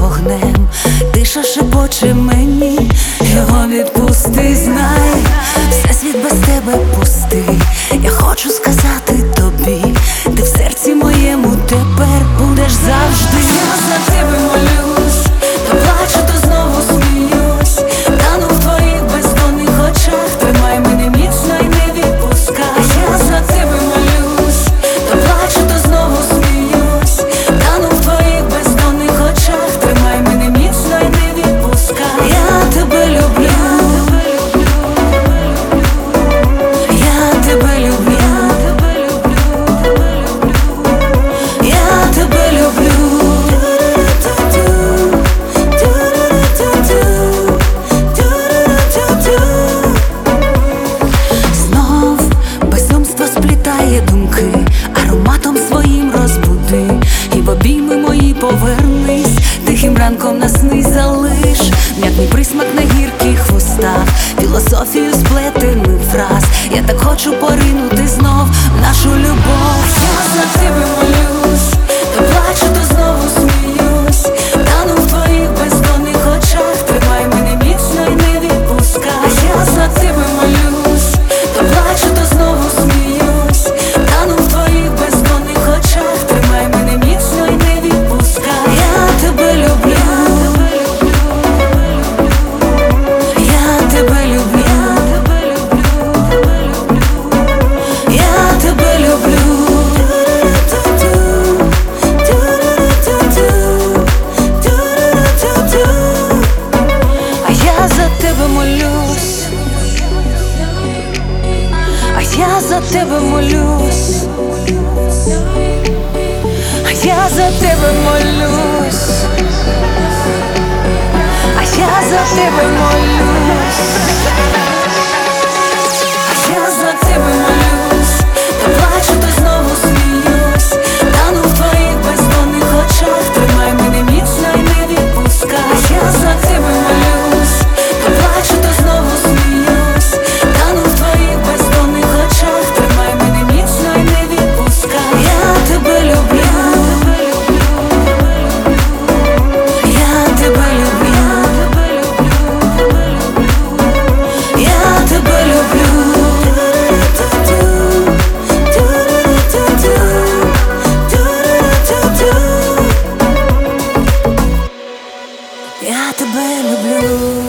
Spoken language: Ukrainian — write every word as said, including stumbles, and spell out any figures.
вогнем, тиша шепоче мені, його відпусти, знай, всесвіт без тебе пустий. Я хочу сказати тобі, ти в серці моєму тепер будеш завжди. Я за тебе молюсь, то плачу, то знову сміюсь, тану в твоїх бездонних очах, тримай мене міцно і не відпускай. Я за тебе молюсь, то плачу, то знову сміюсь, тану в твоїх бездонних очах, тримай мене міцно і не відпускай. Я тебе люблю, я тебе люблю, я тебе люблю. Знов безумство сплітає думки, ароматом своїм розбуди, і в обійми мої повернись, тихим ранком на сни залиш, м'ятний присмак на гірких вустах, філософію сплетених фраз. Я так хочу поринути знов в нашу любов. Я за тебе молюсь, то плачу, то знову сміюсь, тану в твоїх бездонних очах, тримай мене міцно і не відпускай. Я за тебе молюсь, то плачу, то знову сміюсь, тану в твоїх бездонних очах, тримай мене міцно і не відпускай. Я тебе люблю, я тебе люблю, я тебе люблю. А я за тебе молюсь, а я за тебе молюсь, а я за тебе молюсь, а я за тебе молюсь, а я за тебе молюсь, то плачу, то знову сміюсь, тану в твоїх бездонних очах, тримай мене міцно і не відпускай. А я за тебе молюсь, то плачу, то знову сміюсь, тану в твоїх бездонних очах, тримай мене міцно і не відпускай. Я тебе люблю, я тебе люблю, я тебе люблю, я тебе люблю.